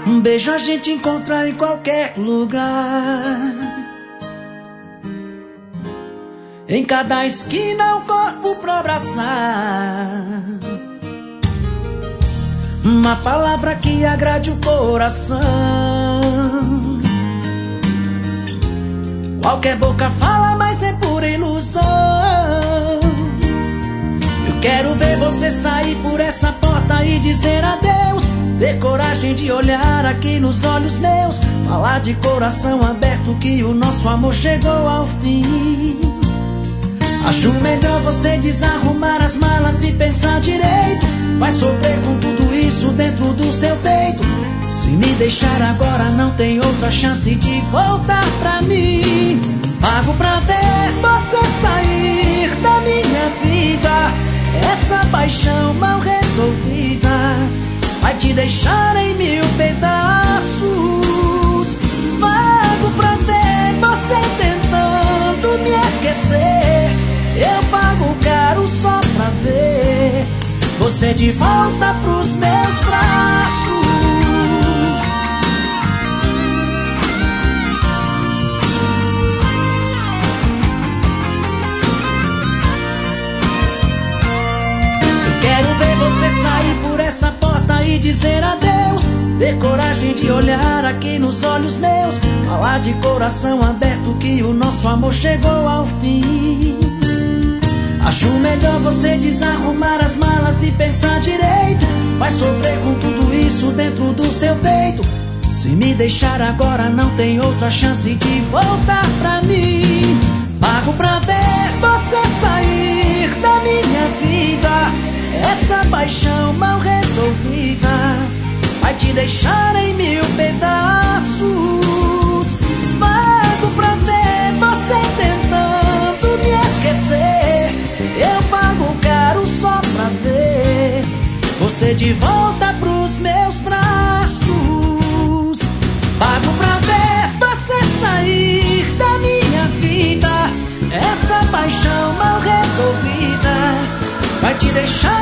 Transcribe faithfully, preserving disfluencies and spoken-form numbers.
Um beijo a gente encontra em qualquer lugar. Em cada esquina um corpo pra abraçar. Uma palavra que agrade o coração. Qualquer boca fala, mas é pura ilusão. Eu quero ver você sair por essa porta e dizer adeus. Ter coragem de olhar aqui nos olhos meus. Falar de coração aberto que o nosso amor chegou ao fim. Acho melhor você desarrumar as malas e pensar direito. Vai sofrer com tudo isso dentro do seu peito. Se me deixar agora não tem outra chance de voltar pra mim. Pago pra ver você sair da minha vida. Essa paixão mal resolvida vai te deixar em mil pedaços. Pago pra ver você tentando me esquecer. Eu pago caro só pra ver você de volta pros meus braços. Eu quero ver você sair por essa porta e dizer adeus. Ter coragem de olhar aqui nos olhos meus. Falar de coração aberto que o nosso amor chegou ao fim. Acho melhor você desarrumar as malas e pensar direito. Vai sofrer com tudo isso dentro do seu peito. Se me deixar agora não tem outra chance de voltar pra mim. Pago pra ver você sair da minha vida. Essa paixão mal resolvida vai te deixar em mil pedaços. Pago pra ver você tentando me esquecer. Eu pago caro só pra ver você de volta pros meus braços. Pago pra ver você sair da minha vida. Essa paixão mal resolvida vai te deixar